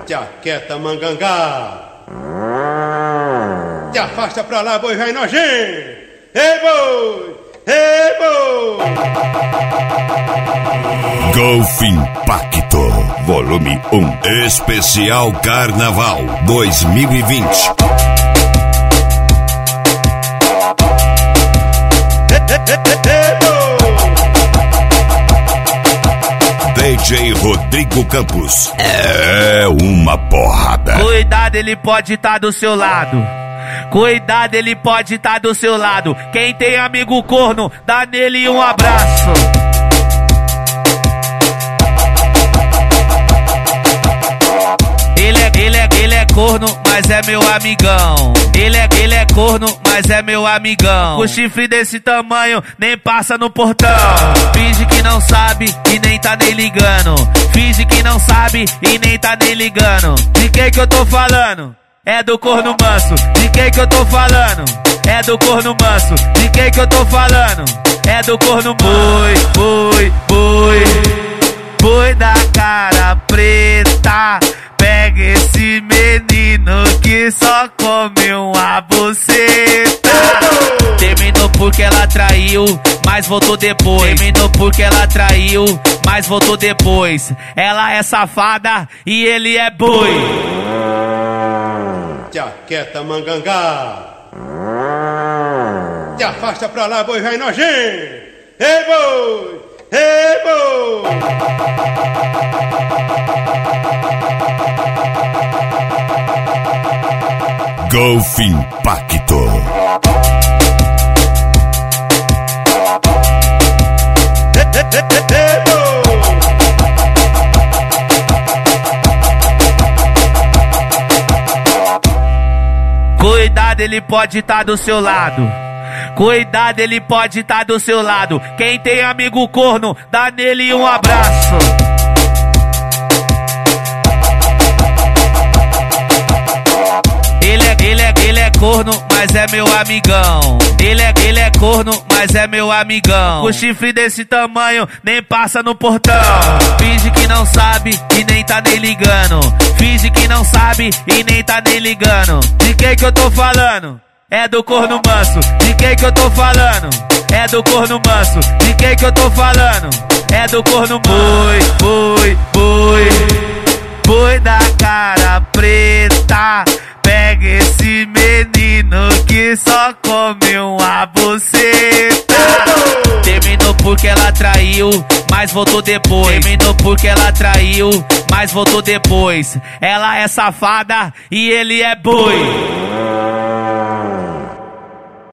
Jaqueta mangangá. Te afasta pra lá, boi vai nojento. Ei, boi! Ei, boi! Golf Impacto, volume 1, especial Carnaval 2020. DJ Rodrigo Campos é uma porrada. Cuidado, ele pode estar do seu lado. Cuidado, ele pode estar do seu lado. Quem tem amigo corno, dá nele um abraço. Ele é corno, mas é meu amigão. Ele é corno, mas é meu amigão. O chifre desse tamanho nem passa no portão. Finge que não sabe e nem tá nem ligando. Finge que não sabe e nem tá nem ligando. De quem que eu tô falando? É do corno manso. De quem que eu tô falando? É do corno manso. De quem que eu tô falando? É do corno boi, boi da cara preta. Pega esse menino que só come uma buceta. Terminou porque ela traiu, mas voltou depois. Terminou porque ela traiu, mas voltou depois. Ela é safada e ele é boi. Jaqueta mangangá. Te afasta pra lá, boi vai nojento. Ei, boi! Ei, boi! Golf Impacto. Cuidado, ele pode estar do seu lado. Cuidado, ele pode estar do seu lado. Quem tem amigo corno, dá nele um abraço. Ele é corno, mas é meu amigão. Ele é corno, mas é meu amigão. O chifre desse tamanho nem passa no portão. Finge que não sabe e nem tá nem ligando. Finge que não sabe e nem tá nem ligando. De quem que eu tô falando? É do corno manso. De quem que eu tô falando? É do corno manso. De quem que eu tô falando? É do corno boi da cara preta. Pega esse menino que só come uma buceta. Terminou porque ela traiu, mas voltou depois. Terminou porque ela traiu, mas voltou depois. Ela é safada e ele é boi.